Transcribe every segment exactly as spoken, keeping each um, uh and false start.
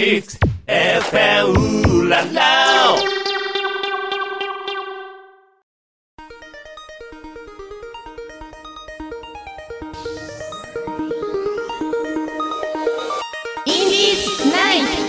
シックスエフエム ララインディーズナイト。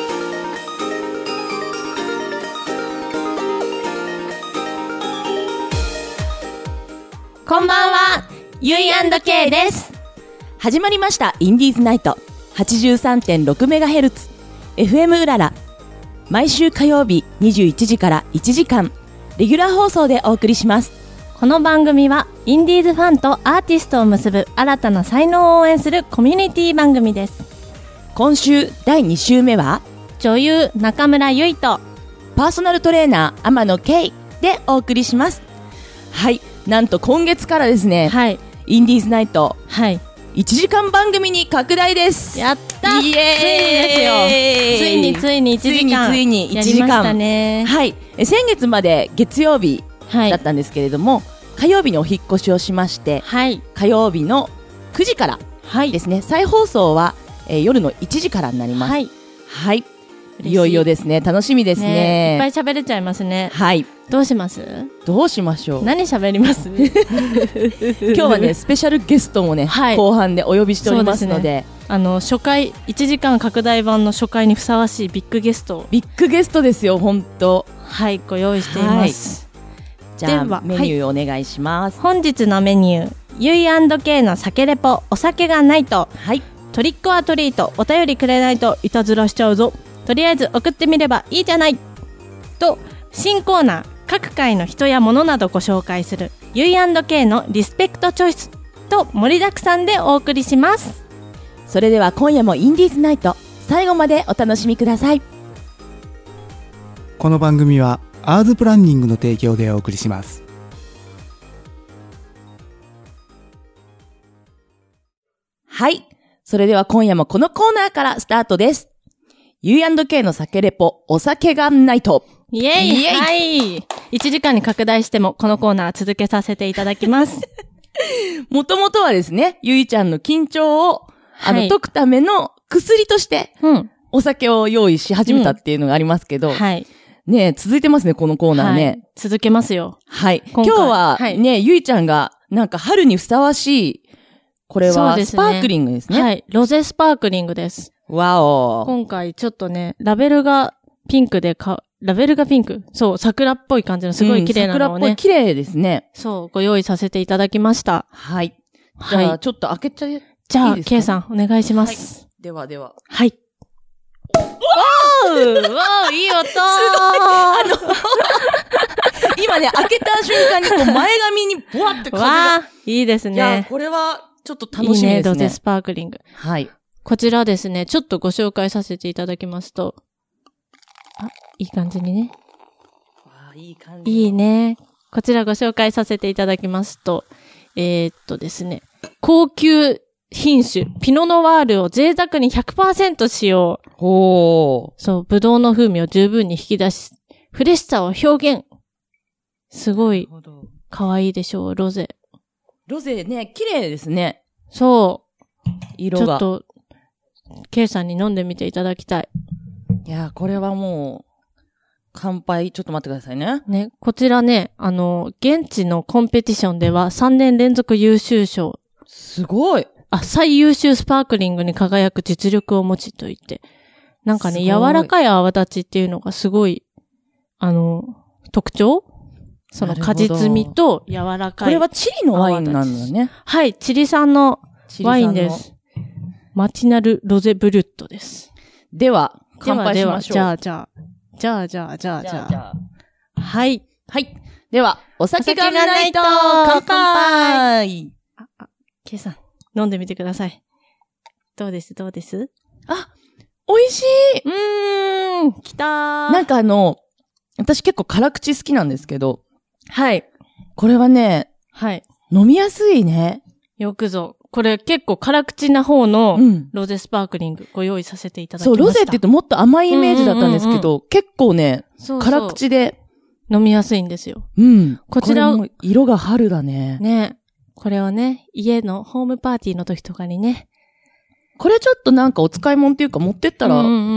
こんばんは、ゆい&ケイです。 始まりましたインディーズナイト はちじゅうさんてんろくメガヘルツ エフエム うらら。毎週火曜日にじゅういちじからいちじかんレギュラー放送でお送りします。 この番組はインディーズファンとアーティストを結ぶ新たな才能を応援するコミュニティ番組です。 今週だいに週目は女優中村ゆいとパーソナルトレーナー天野圭でお送りします。はい、なんと今月からですね、 はい、 インディーズナイト、 はい、 いちじかん番組に拡大です。 やったイエーイ、 ついにですよ。ついについにいちじかんついについにいちじかんやりましたね。 はい、え先月まで月曜日だったんですけれども、はい、火曜日にお引っ越しをしまして、はい、火曜日のくじからですね、はい、再放送は、えー、夜のいちじからになります。はい、はい、いよいよですね。楽しみですね。 ね、いっぱい喋れちゃいますね。はい。どうします？ どうしましょう。 何喋ります？ 今日はね、スペシャルゲストもね、はい、後半でお呼びしておりますので、ね、 あの初回いちじかん拡大版の初回にふさわしいビッグゲスト、 ビッグゲストですよ、本当。 はい、ご用意しています。 はい、じゃあメニューお願いします。 はい、本日のメニュー、ゆい&ケイの酒レポ、お酒がないと、はい、トリックオアトリート、お便りくれないといたずらしちゃうぞ、とりあえず送ってみればいいじゃないと、新コーナー、各界の人や物などご紹介するゆい&ケイのリスペクトチョイスと盛りだくさんでお送りします。 それでは今夜もインディーズナイト、最後までお楽しみください。 この番組はアーズプランニングの提供でお送りします。 はい、それでは今夜もこのコーナーからスタートです。ゆい&ケイの酒レポ、お酒がないと。 イエイ、イエイ、はい。いちじかんに拡大してもこのコーナー続けさせていただきます。 もともとはですね、ゆいちゃんの緊張を、あの、はい、解くための薬として、うん、お酒を用意し始めたっていうのがありますけど、うん、はい。ね、続いてますね、このコーナーね。はい、 続けますよ。 はい。今日は、はい、ね、ゆいちゃんが、なんか春にふさわしい、これは、スパークリングですね。 はい。ロゼスパークリングです。 わお。 今回ちょっとね、ラベルがピンクでか、ラベルがピンク。そう、桜っぽい感じのすごい綺麗なのをね、うん。桜っぽい綺麗ですね。 そう、ご用意させていただきました。 はい。じゃあ、はい、ちょっと開けちゃえ。 じゃあ、ケイさん、お願いします。 はい、ではでは。 はい。わーわーいい音ーすごいあの、今ね、開けた瞬間にこう前髪にボワって風が。 わーいいですね。 いや、これはちょっと楽しみですね。いいね、 ロゼスパークリング。 はい。 こちらですね、ちょっとご紹介させていただきますと、あ、いい感じにね。 わあ、いい感じ。 いいね。こちらご紹介させていただきますと、えー、っとですね、高級品種、ピノノワールを贅沢に ひゃくパーセント 使用。 ほー。 そう、ブドウの風味を十分に引き出し、フレッシュさを表現。すごい、可愛いでしょう、ロゼ。 ロゼね、綺麗ですね。 そう。 色が。 ちょっと、ケイさんに飲んでみていただきたい。 いやー、これはもう、乾杯、ちょっと待ってくださいね。 ね、こちらね、あの、現地のコンペティションではさんねん連続優秀賞。 すごい。 あ、最優秀スパークリングに輝く実力を持ちといって。なんかね、柔らかい泡立ちっていうのがすごい、あの、特徴？その果実味と柔らかい。 これはチリのワインなんだね。 はい、チリ産のワインです。マチナルロゼブルットです。 では、乾杯しましょう。 では、じゃあ、じゃあ、じゃあ、じゃあ、じゃあ、じゃあ。はい。 はい。では、お酒がないと乾杯。 あ、あ、ケイさん、飲んでみてください。どうですどうですあ、美味しい。 うーん、きたー。 なんかあの、私結構辛口好きなんですけど。 はい。 これはね、 はい。 飲みやすいね。 よくぞ。これ結構辛口な方のロゼスパークリングご用意させていただきました。 そう、ロゼって言うともっと甘いイメージだったんですけど、うんうんうん、結構ね、そうそう辛口で飲みやすいんですよ。 うん。こちら、これも色が春だね。 ね。これはね、家のホームパーティーの時とかにね。 これちょっとなんかお使い物っていうか持ってったら、うんうん、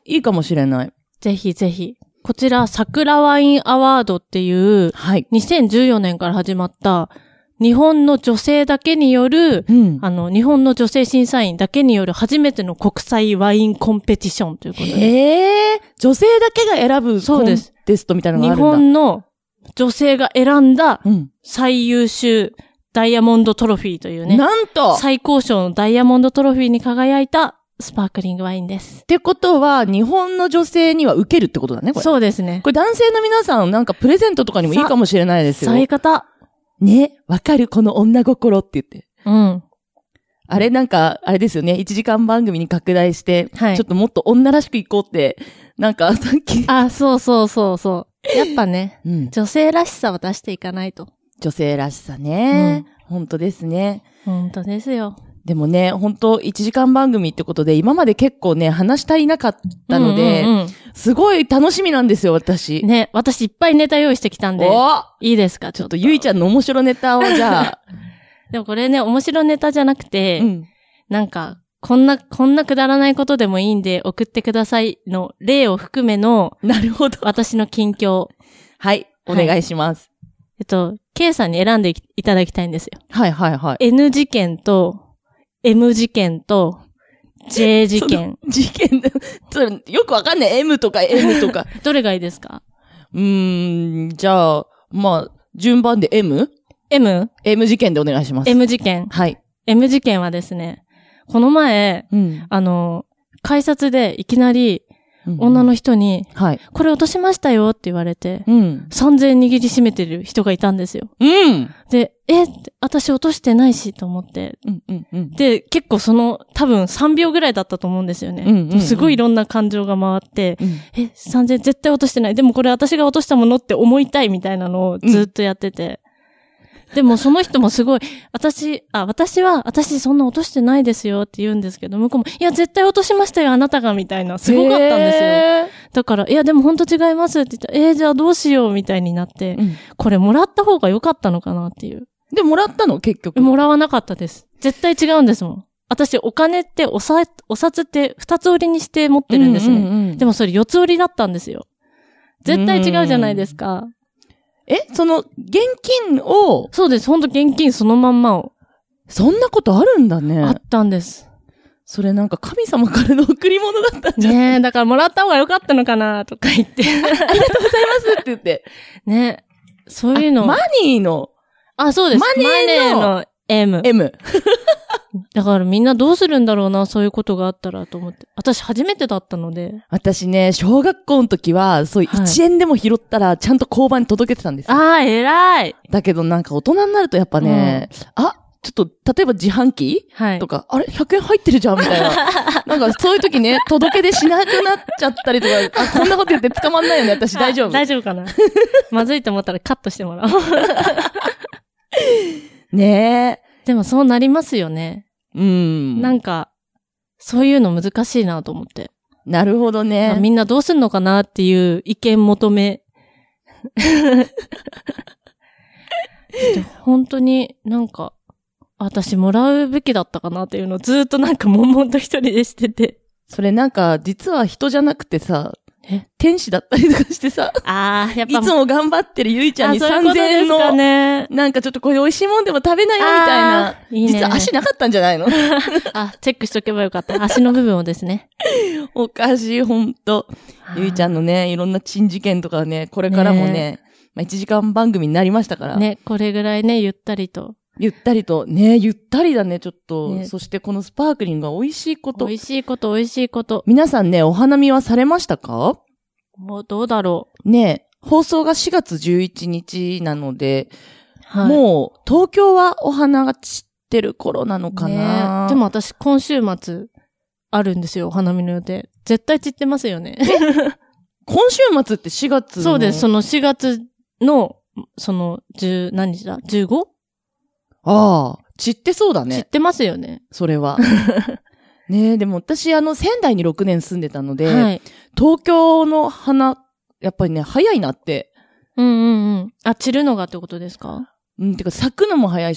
いいかもしれない。 ぜひぜひ。こちら、桜ワインアワードっていう、はい。にせんじゅうよねんから始まった、日本の女性だけによる、うん、あの、日本の女性審査員だけによる初めての国際ワインコンペティションということで。 へー。女性だけが選ぶコンテストみたいなのがあるんだ。 日本の女性が選んだ最優秀ダイヤモンドトロフィーというね。 なんと最高賞のダイヤモンドトロフィーに輝いたスパークリングワインです。 ってことは、日本の女性には受けるってことだね、これ。 そうですね。 これ男性の皆さん、なんかプレゼントとかにもいいかもしれないですよ。 そういう方。 ね、わかるこの女心って言って。 うん。あれなんか、あれですよね、いちじかん番組に拡大して、はい、ちょっともっと女らしくいこうって、なんかさっき。 あ、そうそうそうそう。やっぱね、うん、女性らしさを出していかないと。 女性らしさね。うん、本当ですね。 本当ですよ。 でもね、本当いちじかん番組ってことで、今まで結構ね、話し足りなかったので、うんうんうん、すごい楽しみなんですよ、私。 ね、私いっぱいネタ用意してきたんで。おいいですか、 ちょっと。ちょっとゆいちゃんの面白ネタをじゃあ。 でもこれね、面白ネタじゃなくて、うん、なんか、こんな、こんなくだらないことでもいいんで送ってくださいの例を含めの、 なるほど。 私の近況。 はい、お願いします。 はい、えっと、K さんに選んでいただきたいんですよ。 はいはいはい。 N 事件と、M 事件と J 事件。 事件だ。よくわかんない。M とか M とか。 どれがいいですか？ うーん、じゃあ、まあ、順番で M？M？M M 事件でお願いします。 M 事件。 はい。 M 事件はですね、この前、うん、あの、改札でいきなり、女の人に、うん、はい。これ落としましたよって言われて、うん。さんぜんえん握りしめてる人がいたんですよ。 うん。 で、え、私落としてないしと思って。 うんうんうん。 で、結構その、多分さんびょうぐらいだったと思うんですよね。うんうんうん、すごいいろんな感情が回って、うん、え、さんぜんえん絶対落としてない。でもこれ私が落としたものって思いたいみたいなのをずっとやってて。うん、でもその人もすごい、私、あ、私は、私そんな落としてないですよって言うんですけど、向こうも、いや、絶対落としましたよ、あなたが、みたいな。すごかったんですよ。だから、いや、でも本当違いますって言ったら、えー、じゃあどうしよう、みたいになって、うん、これもらった方が良かったのかなっていう。 で、もらったの結局。 もらわなかったです。絶対違うんですもん。私、お金っておさ、お札って二つ折りにして持ってるんですね。うんうんうん、でもそれ四つ折りだったんですよ。絶対違うじゃないですか。 え、その、現金を。 そうです。ほんと現金そのまんまを。 そんなことあるんだね。 あったんです。 それなんか神様からの贈り物だったんじゃん。 ねえ、だからもらった方が良かったのかなとか言って。 ありがとうございますって言って。 ねそういうの。 マニーの。 あ、そうです。 マネーの M。 M。 だからみんなどうするんだろうな、そういうことがあったらと思って。私初めてだったので。 私ね、小学校の時は、そういういちえんでも拾ったら、ちゃんと交番に届けてたんですよ。 ああ、偉い。 だけどなんか大人になるとやっぱね、うん、あ、ちょっと、例えば自販機、はい、とか、あれ ?ひゃくえん入ってるじゃんみたいな。なんかそういう時ね、届け出しなくなっちゃったりとか、あ、こんなこと言って捕まんないよね、私大丈夫。 大丈夫かなまずいと思ったらカットしてもらおう。 ねえ。 でもそうなりますよね。 うん。 なんか、そういうの難しいなと思って。 なるほどね。 みんなどうすんのかなっていう意見求め。本当になんか、私もらうべきだったかなっていうのをずっとなんか悶々と一人でしてて。 それなんか、実は人じゃなくてさ、天使だったりとかしてさ。 ああ、やっぱ。 いつも頑張ってるゆいちゃんにさんぜんえんの、ね、なんかちょっとこれ美味しいもんでも食べなよみたいな。いいね、実は足なかったんじゃないのあ、チェックしとけばよかった。足の部分をですね。 おかしい、ほんと。ゆいちゃんのね、いろんな珍事件とかね、これからもね、ねまあ、いちじかん番組になりましたから。 ね、これぐらいね、ゆったりと。 ゆったりと。ね、ゆったりだね、ちょっと。ね、そしてこのスパークリングが美味しいこと。 美味しいこと、美味しいこと。 皆さんね、お花見はされましたか？ もうどうだろう。ね、放送がしがつじゅういちにちなので、はい、もう東京はお花が散ってる頃なのかな。 ね、でも私今週末あるんですよ、お花見の予定。絶対散ってますよね。 今週末ってしがつのそうです、そのしがつの、その、十、何日だ ?じゅうご? ああ、散ってそうだね。 散ってますよね。 それは。ねえ、でも私あの仙台にろくねん住んでたので、はい、東京の花、やっぱりね、早いなって。 うんうんうん。あ、散るのがってことですか？ うん、てか咲くのも早いしね、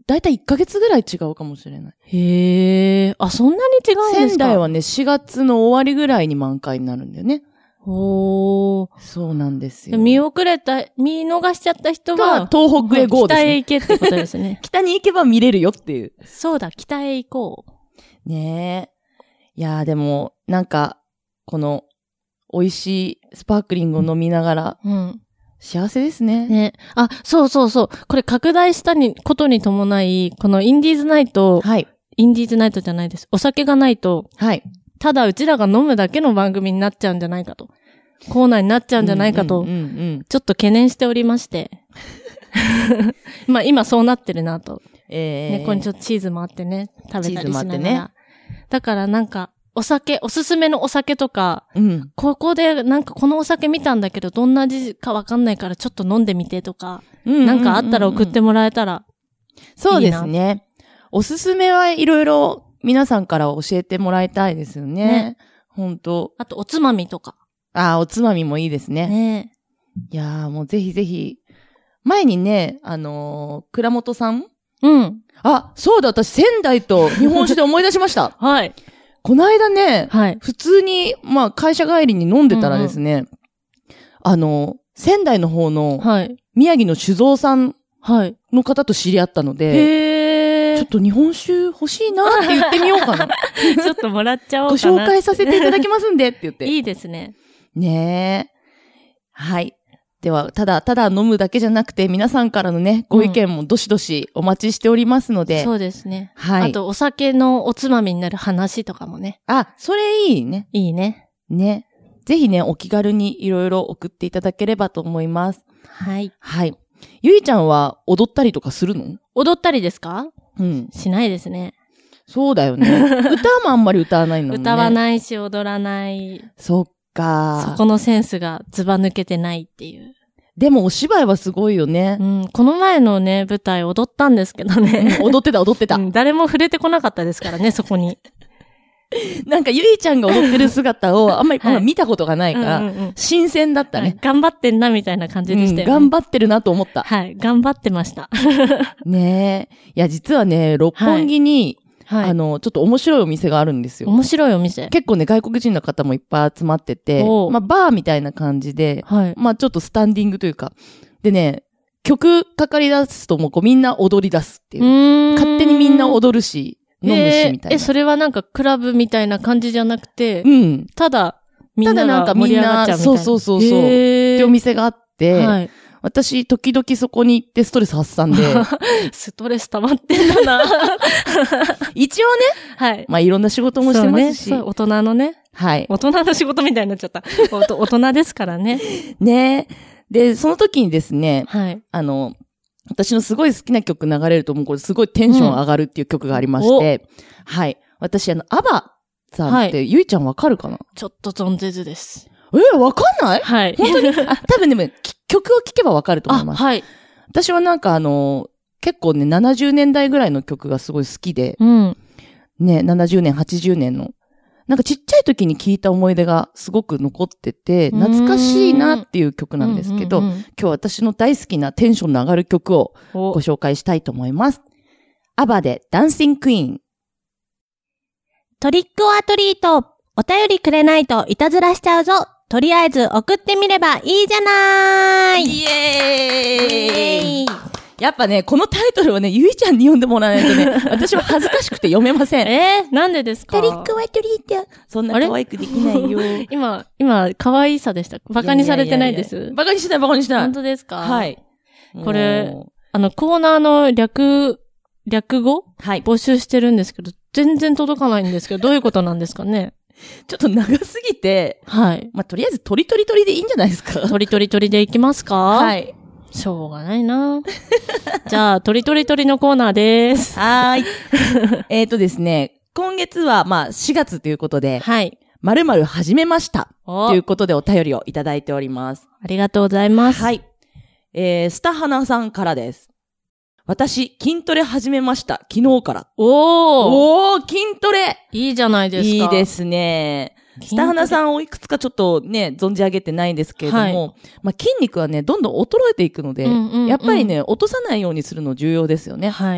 だいたいいっかげつぐらい違うかもしれない。 へえ。あ、そんなに違うんですか？ 仙台はね、しがつの終わりぐらいに満開になるんだよね。 おー。 そうなんですよ。 見遅れた、見逃しちゃった人は、 東北へゴーですね。 北へ行けってことですね。 北に行けば見れるよっていう。 そうだ、北へ行こう。ねえ。いやーでも、なんか、この、美味しいスパークリングを飲みながら、うん。幸せですね。 ね。あ、そうそうそう。これ拡大したにことに伴い、このインディーズナイト、はい。インディーズナイトじゃないです。お酒がないと、はい。ただうちらが飲むだけの番組になっちゃうんじゃないかと。コーナーになっちゃうんじゃないかと、ちょっと懸念しておりまして。まあ今そうなってるなと。えー、ね、ここにちょっとチーズもあってね、食べたりしながら。ね、だからなんか、お酒、おすすめのお酒とか、うん、ここでなんかこのお酒見たんだけど、どんな味かわかんないからちょっと飲んでみてとか、うんうんうんうん、なんかあったら送ってもらえたらいいな。 そうですね。おすすめはいろいろ皆さんから教えてもらいたいですよね。ね、本当。 あとおつまみとか。 ああ、おつまみもいいですね。ねいやーもうぜひぜひ。前にね、あのー、倉本さんうん。あ、そうだ、私仙台と日本酒で思い出しました。はい。この間ね、はい。普通に、まあ会社帰りに飲んでたらですね、うんうん、あの、仙台の方の、はい。宮城の酒造さんの方と知り合ったので、はい、へー。ちょっと日本酒欲しいなって言ってみようかな。 ちょっともらっちゃおうかな。 ご紹介させていただきますんでって言って。 いいですね。 ねえ。はい。では、ただ、ただ飲むだけじゃなくて、皆さんからのね、ご意見もどしどしお待ちしておりますので。 うん、そうですね。はい。あと、お酒のおつまみになる話とかもね。 あ、それいいね。 いいね。 ね。ぜひね、お気軽にいろいろ送っていただければと思います。 はい。 はい。ゆいちゃんは踊ったりとかするの？ 踊ったりですか？うん。しないですね。 そうだよね。歌もあんまり歌わないのね。 歌わないし、踊らない。 そっか。 そこのセンスがずば抜けてないっていう。 でもお芝居はすごいよね。 うん。この前のね、舞台踊ったんですけどね。 うん、踊ってた踊ってた、うん。 誰も触れてこなかったですからね、そこに。 なんかゆいちゃんが踊ってる姿をあんまり、はい、見たことがないから、うんうんうん、新鮮だったね、はい。 頑張ってんなみたいな感じでしたよね、 うん。頑張ってるなと思った。 はい。頑張ってました。 ねえ。いや、実はね、六本木に、はい、あの、ちょっと面白いお店があるんですよ。 面白いお店。 結構ね、外国人の方もいっぱい集まってて、まあ、バーみたいな感じで、はい、まあ、ちょっとスタンディングというか、でね、曲かかり出すともうこうみんな踊り出すっていう。うーん勝手にみんな踊るし、飲むしみたいな。 えー、え、それはなんかクラブみたいな感じじゃなくて、うん。ただ、みんなが盛り上がっちゃうみたいな。 そうそうそうそう。ってお店があって、はい。私、時々そこに行ってストレス発散で。 ストレス溜まってんだな。 一応ね。はい。まあ、いろんな仕事もしてますし。 そうね。そう、大人のね。はい。大人の仕事みたいになっちゃった。大人ですからね。 ねで、その時にですね。はい。あの、私のすごい好きな曲流れると、もうこれすごいテンション上がるっていう曲がありまして。うん、はい。私、あの、アバさんって、はい、ゆいちゃんわかるかな？ ちょっと存ぜずです。 え、わかんない？はい。本当にあ、多分でも、曲を聴けばわかると思います。はい。私はなんかあの、結構ね、ななじゅうねんだいぐらいの曲がすごい好きで、うん。ね、ななじゅうねん、はちじゅうねんの。なんかちっちゃい時に聴いた思い出がすごく残ってて、懐かしいなっていう曲なんですけど、うんうんうん、今日私の大好きなテンションの上がる曲をご紹介したいと思います。アバでダンシングクイーン。 トリックオアトリート。お便りくれないといたずらしちゃうぞ。とりあえず送ってみればいいじゃなーい。 イエーイ。やっぱね、このタイトルはね、ゆいちゃんに読んでもらわないとね、私は恥ずかしくて読めません。 えー、なんでですか？ トリックオアトリート。そんな可愛くできないよ。 今、今、可愛さでした。バカにされてないです。いやいやいやバカにしない、バカにしない。 本当ですか？ はい。 これ、あの、コーナーの略、略語はい。募集してるんですけど、全然届かないんですけど、どういうことなんですかね？ ちょっと長すぎて。はい。まあ、とりあえず、とりとりとりでいいんじゃないですか？ とりとりとりでいきますか？はい。しょうがないな。じゃあ、とりとりとりのコーナーです。 はーい。えっとですね、今月は、まあ、しがつということで、はい。〇〇始めました。ということでお便りをいただいております。 ありがとうございます。 はい。えー、スタハナさんからです。私、筋トレ始めました。昨日から。おーおー筋トレいいじゃないですか。 いいですね。スタハナさんをいくつかちょっとね、存じ上げてないんですけれども、はい、まあ、筋肉はね、どんどん衰えていくので、うんうんうん、やっぱりね、落とさないようにするの重要ですよね。はい。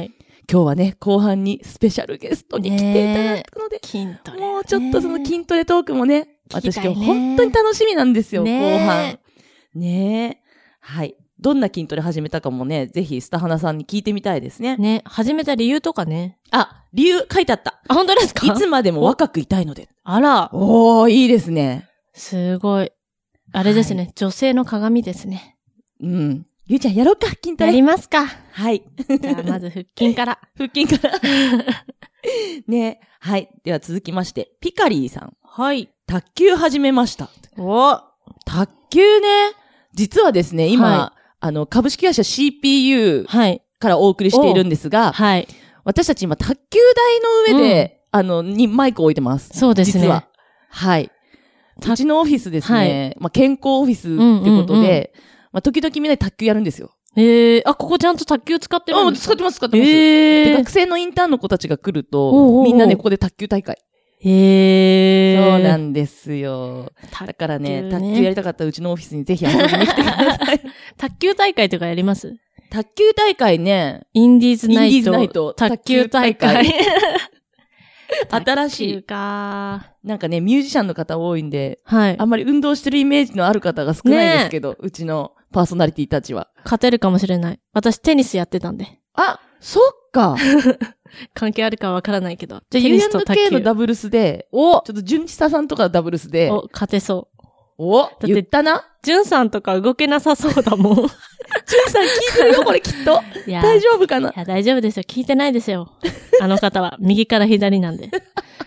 今日はね、後半にスペシャルゲストに来ていただくので、 筋トレ、ね。 もうちょっとその筋トレトークもね、私今日本当に楽しみなんですよ、ね、後半。ねえ。はい。どんな筋トレ始めたかもね、ぜひスタハナさんに聞いてみたいですね。 ね、始めた理由とかね。 あ、理由書いてあった。 あ、本当ですか？ いつまでも若くいたいので。 あら。 おー、いいですね。 すごい。あれですね、はい、女性の鏡ですね。 うん。ゆうちゃんやろうか、筋トレ。 やりますか。 はい。 じゃあまず腹筋から。 腹筋から。ね。はい。では続きまして、ピカリーさん。 はい。 卓球始めました。 お卓球ね。実はですね、今、はい、あの、株式会社 シーピーユー からお送りしているんですが、 はい。 私たち今、卓球台の上で、うん、あの、にマイクを置いてます。 そうですね。 実は。はい。うちのオフィスですね。はい、まあ、健康オフィスってことで、うんうんうん、まあ、時々みんなで卓球やるんですよ。 ええー、あ、ここちゃんと卓球使ってるんですか？ あ、使ってます、使ってます。 ええー。 で、学生のインターンの子たちが来ると、 おうおうおう、 みんなでここで卓球大会。 へえー。 そうなんですよ。だからね、卓球やりたかったらうちのオフィスにぜひ遊びに来てください。 卓球大会とかやります？ 卓球大会ね。 インディーズナイト。 インディーズナイト。 卓球大会。 新しい。 卓球か。 なんかね、ミュージシャンの方多いんで、 はい。 あんまり運動してるイメージのある方が少ないですけど、うちのパーソナリティたちは。 勝てるかもしれない。私テニスやってたんで。 あ、そっか。 関係あるかはわからないけど。 じゃあ ユーエヌケー のダブルスで、 おちょっと純千さんとかダブルスで、 お、勝てそう。 お言ったな。 純さんとか動けなさそうだもん。純さん聞いてるよ、これきっと。いや大丈夫かな？ いや、大丈夫ですよ。聞いてないですよ。あの方は。右から左なんで。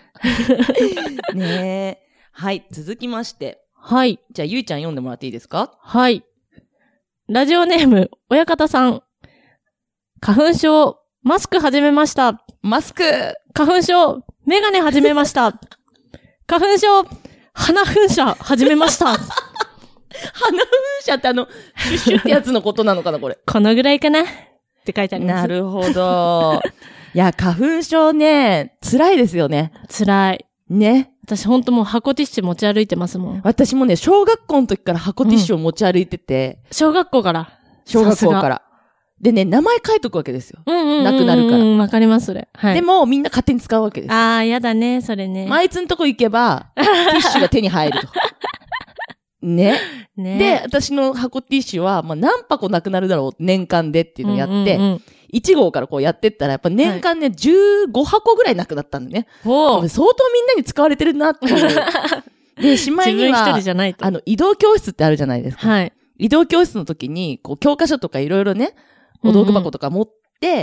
ねえ。はい、続きまして。 はい。 じゃあ、ゆいちゃん読んでもらっていいですか？ はい。ラジオネーム、親方さん。花粉症、マスク始めました。 マスク。 花粉症、メガネ始めました。花粉症、鼻噴射始めました。 鼻噴射ってあの、シュッシュってやつのことなのかな、これ。 このぐらいかなって書いてあります。 なるほど。いや、花粉症ね、辛いですよね。 辛い。 ね。 私ほんともう箱ティッシュ持ち歩いてますもん。 私もね、小学校の時から箱ティッシュを持ち歩いてて。 うん、小学校から小学校から。でね、名前書いとくわけですよ。 うんうんうんうん。 なくなるから。 わかります、それ。はい。 でも、みんな勝手に使うわけです。 ああ、やだね、それね。 あいつんとこ行けば、ティッシュが手に入ると。ね。ね。で、私の箱ティッシュは、まあ、何箱なくなるだろう、年間でっていうのをやって、うんうんうん、いち号からこうやってったら、やっぱ年間ね、はい、じゅうご箱ぐらいなくなったんだね。 ほう。 相当みんなに使われてるなっていう。で、しまいには、 自分一人じゃないと。 あの、移動教室ってあるじゃないですか。 はい。 移動教室の時に、こう、教科書とかいろいろね、お道具箱とか持って、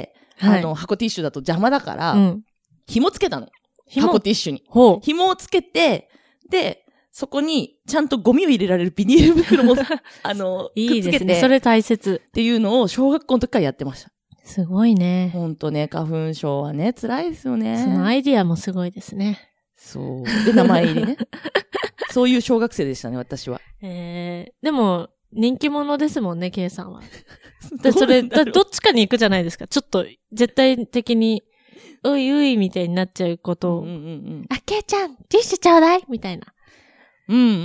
うんうん、あの、はい、箱ティッシュだと邪魔だから、うん、紐つけたの。箱ティッシュに。 ほう。 紐をつけて、で、そこに、ちゃんとゴミを入れられるビニール袋も、あの、 いいですね、 くっつけて。 それ大切。 っていうのを、小学校の時からやってました。 すごいね。 ほんとね、花粉症はね、辛いですよね。 そのアイディアもすごいですね。 そう。で、名前入りね。そういう小学生でしたね、私は。 えー、でも、人気者ですもんね、K さんは。だそれだ、どっちかに行くじゃないですか。ちょっと、絶対的に、ういういみたいになっちゃうことを。うんうんうん、あ、K ちゃん、ティッシュちょうだいみたいな。 うんうんうん。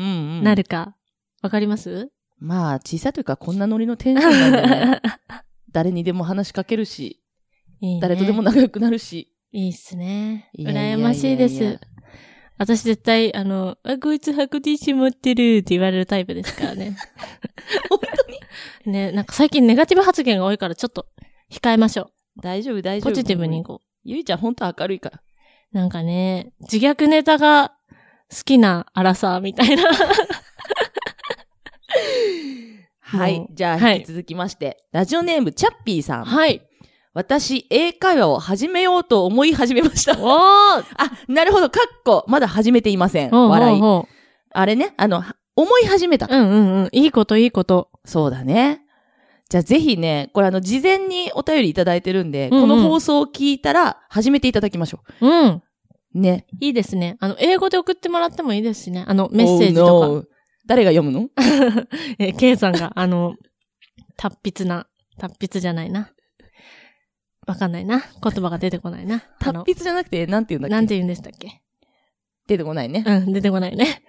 なるか。わかります？ まあ、小さいというか、こんなノリのテンションなんでね。誰にでも話しかけるし、いいね、誰とでも仲良くなるし。 いいっすね。羨ましいです。私絶対、あの、あ、こいつ箱ティッシュ持ってるって言われるタイプですからね。 本当にね、なんか最近ネガティブ発言が多いからちょっと控えましょう。大丈夫、大丈夫。 ポジティブにいこう。 ゆいちゃん本当明るいから。 なんかね、自虐ネタが好きなアラサーみたいな。 はい。じゃあ、引き続きまして、はい、ラジオネーム、チャッピーさん。 はい。 私、英会話を始めようと思い始めました。 おーあ、なるほど、かっこ、まだ始めていません。おうおうおう笑い。あれね、あの、思い始めた。 うんうんうん。いいこと、いいこと。 そうだね。じゃあ、ぜひね、これあの、事前にお便りいただいてるんで、うんうん、この放送を聞いたら、始めていただきましょう。うん。 ね。 いいですね。あの、英語で送ってもらってもいいですしね。あの、メッセージとか。Oh, no. 誰が読むのえ、K さんが、あの、達筆な、達筆じゃないな。わかんないな。言葉が出てこないな。 達筆じゃなくて、なんて言うんだっけ？ なんて言うんでしたっけ？ 出てこないね。 うん、出てこないね。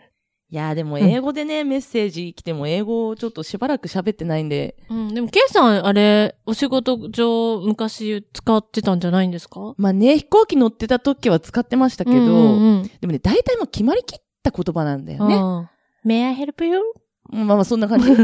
いやーでも英語でね、うん、メッセージ来ても英語をちょっとしばらく喋ってないんで。 うん、でも、ケイさん、あれ、お仕事上昔使ってたんじゃないんですか？ まあね、飛行機乗ってた時は使ってましたけど、うんうんうん、でもね、大体もう決まりきった言葉なんだよね。 May I help you? まあまあそんな感じ。うん、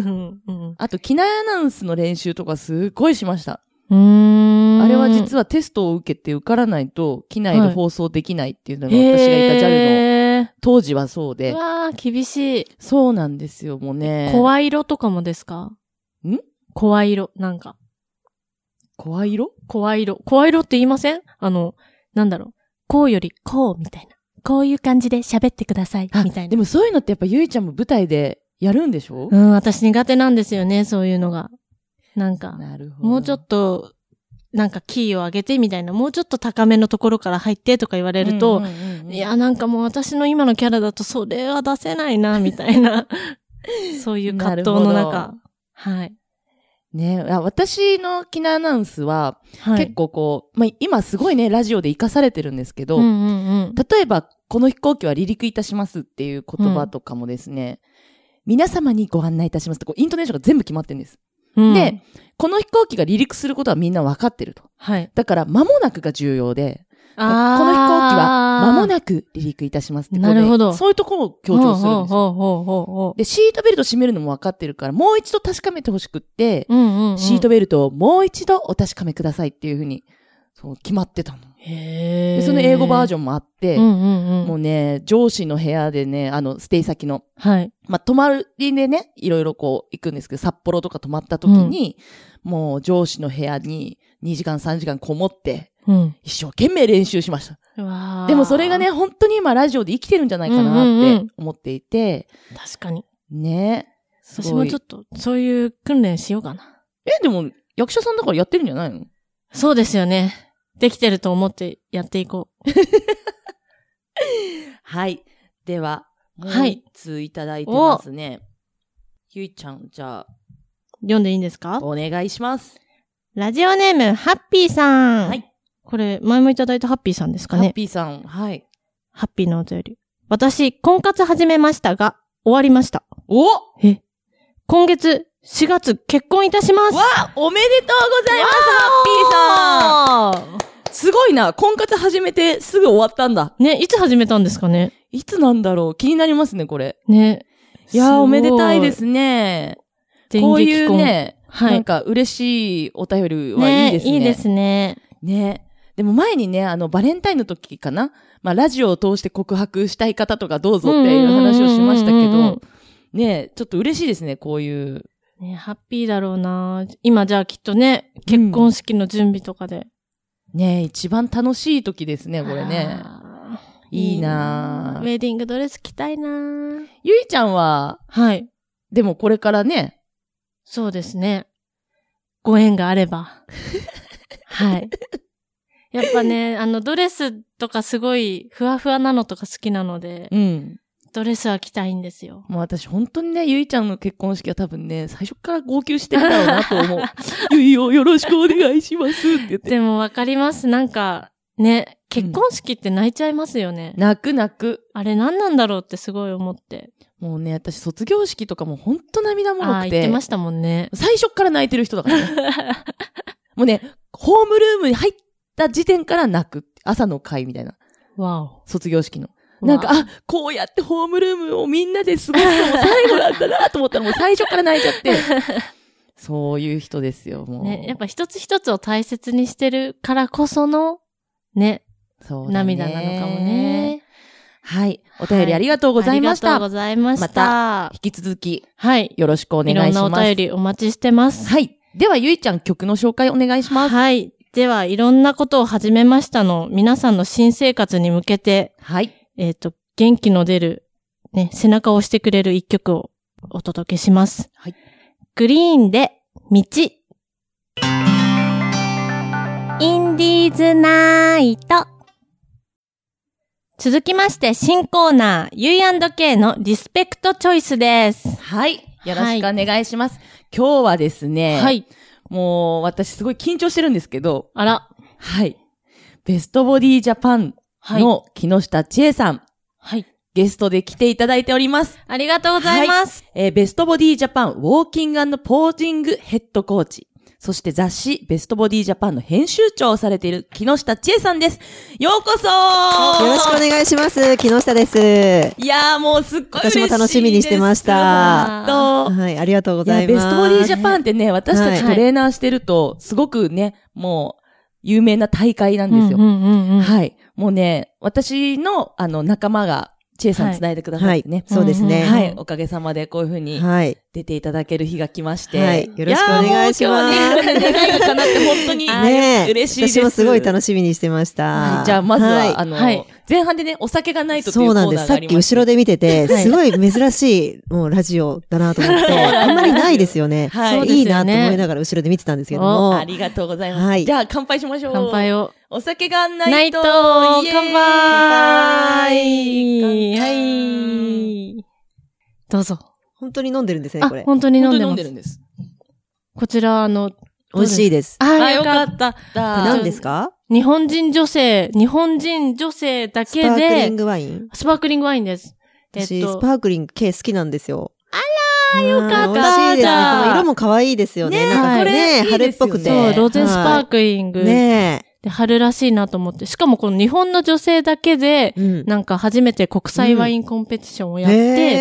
あと、機内アナウンスの練習とかすっごいしました。 うーんあれは実はテストを受けて受からないと、機内で放送できないっていうのが私がいた ジャル の当時はそうで。 うわー、厳しい。 そうなんですよ、もうね。 声色とかもですか？ ん声色、なんか。 声色声色。声色って言いません？あの、なんだろう。こうよりこうみたいな。こういう感じで喋ってください、みたいな。 でもそういうのってやっぱゆいちゃんも舞台でやるんでしょ？ うん、私苦手なんですよね、そういうのが。なんか、 なるほど。 もうちょっと、なんかキーを上げてみたいな、もうちょっと高めのところから入ってとか言われると、うんうんうんうん、いや、なんかもう私の今のキャラだとそれは出せないな、みたいな、そういう葛藤の中。はい。 ね私の機内アナウンスは、はい、結構こう、まあ、今すごいね、ラジオで活かされてるんですけど、 うんうんうん、 例えば、この飛行機は離陸いたしますっていう言葉とかもですね、うん、皆様にご案内いたしますって、こうイントネーションが全部決まってるんです。 うん、 で、この飛行機が離陸することはみんな分かってると。 はい。 だから、間もなくが重要で、この飛行機は間もなく離陸いたしますって。 なるほど。 そういうところを強調するんですよ。 ほうほうほうほうほう。 で、シートベルト締めるのも分かってるから、もう一度確かめてほしくって、 うんうんうん、 シートベルトをもう一度お確かめくださいっていうふうに、そう、決まってたの。 へー。 で、その英語バージョンもあって、 うんうんうん、 もうね、上司の部屋でね、あの、ステイ先の。 はい。 まあ、泊まりでね、いろいろこう行くんですけど、札幌とか泊まった時に、うん、もう上司の部屋ににじかんさんじかんこもって、 うん、 一生懸命練習しました。 うわでもそれがね、本当に今ラジオで生きてるんじゃないかなって思っていて。 うんうんうん、確かに。 ね。 私もちょっと、そういう訓練しようかな。 え、でも、役者さんだからやってるんじゃないの？ そうですよね。できてると思ってやっていこう。 はい。では、もう一通いただいてますね。はい、ゆいちゃん、じゃあ。 読んでいいんですか？ お願いします。 ラジオネーム、ハッピーさん。 はい。 これ、前もいただいたハッピーさんですかね。 ハッピーさん、はい。 ハッピーのお便り。私、婚活始めましたが、終わりました。 おえ今月、しがつ結婚いたします。 わおめでとうございます、ハッピーさん。すごいな。婚活始めてすぐ終わったんだ。 ね、いつ始めたんですかね。 いつなんだろう。気になりますね、これ。 ね。 いやー、おめでたいですね。こういうね、はい、なんか嬉しいお便りはいいですね。 ね、いいですね。 ね。でも前にね、あの、バレンタインの時かな。まあ、ラジオを通して告白したい方とかどうぞっていう話をしましたけど、ね、ちょっと嬉しいですね、こういう。 ね、ハッピーだろうな。今じゃあきっとね、結婚式の準備とかで。 うん、ね、一番楽しい時ですね、これね。いいなぁ。 ウェディングドレス着たいなぁ。 ゆいちゃんは、 はい。 でもこれからね。 そうですね。ご縁があれば。はい。やっぱね、あの、ドレスとかすごいふわふわなのとか好きなので、 うん。 ドレスは着たいんですよ。 もう私本当にね、ゆいちゃんの結婚式は多分ね、最初から号泣してるだろうなと思う。ゆいをよろしくお願いしますって言って。 でもわかります。なんか、ね、結婚式って泣いちゃいますよね。 うん、泣く泣く。 あれ何なんだろうってすごい思って。 もうね、私卒業式とかも本当涙もろくて。ああ、 言ってましたもんね。 最初から泣いてる人だからね。もうね、ホームルームに入った時点から泣く。朝の会みたいな。 わお。 卒業式の。なんか、あ、こうやってホームルームをみんなで過ごすのも最後だったなと思ったらもう最初から泣いちゃって。そういう人ですよ、もう。 ね、やっぱ一つ一つを大切にしてるからこその、ね、 そうだね、 涙なのかもね。 はい。お便りありがとうございました。 はい、ありがとうございました。 また、引き続き、 はい。 よろしくお願いします。 いろんなお便りお待ちしてます。 はい。では、ゆいちゃん曲の紹介お願いします。 はい。では、いろんなことを始めましたの、皆さんの新生活に向けて、 はい。 えっと、元気の出る、ね、背中を押してくれる一曲をお届けします。 はい。 グリーンで、道。インディーズナイト。続きまして、新コーナー、ユーアンドケー のリスペクトチョイスです。 はい。よろしくお願いします。はい、今日はですね、 はい。 もう、私すごい緊張してるんですけど、 あら。 はい。ベストボディジャパンの木下千恵さん。 はい。 ゲストで来ていただいております。 ありがとうございます。 はい、えー、ベストボディジャパンウォーキング&ポージングヘッドコーチ。そして雑誌ベストボディジャパンの編集長をされている木下千恵さんです。ようこそー。 よろしくお願いします。木下です。 いやーもうすっごい嬉しいです。 私も楽しみにしてました。 とはい、ありがとうございます。 ベストボディジャパンってね、私たちトレーナーしてると、すごくね、もう、有名な大会なんですよ。 うんうんうんうん、 はい。もうね、私の、あの、仲間が、千恵さんつないでくださってね、 はいはい。そうですね。 はい。おかげさまでこういうふうに、はい。出ていただける日が来まして。 はい。よろしくお願いします。 いやーもう今日はね、願いが叶って本当に、ね、嬉しいです。 私もすごい楽しみにしてました。 はい、じゃあ、まずは、はい、あの、はい、前半でね、お酒がないとっていうコーナーがありまして。 そうなんです。さっき後ろで見てて、すごい珍しい、もうラジオだなと思って、あんまりないですよね。はい。いいなと思いながら後ろで見てたんですけども。 ありがとうございます。はい。じゃあ、乾杯しましょう。 乾杯を。 お酒がないと。 ないと、乾杯。はい。はい。どうぞ。 本当に飲んでるんですね、これ。 本当に飲んでます。 本当に飲んでるんです。 こちら、あの、 美味しいです。 ああ、よかった。これ何ですか？ 日本人女性、日本人女性だけで。スパークリングワイン？ スパークリングワインです。 私、スパークリング系好きなんですよ。 あらー、よかった。 美味しいですね。この色も可愛いですよね。 ね、 なんかね、春っぽくて。 そう、ロゼスパークリング。 ねで、春らしいなと思って。しかもこの日本の女性だけで、うん、なんか初めて国際ワインコンペティションをやって、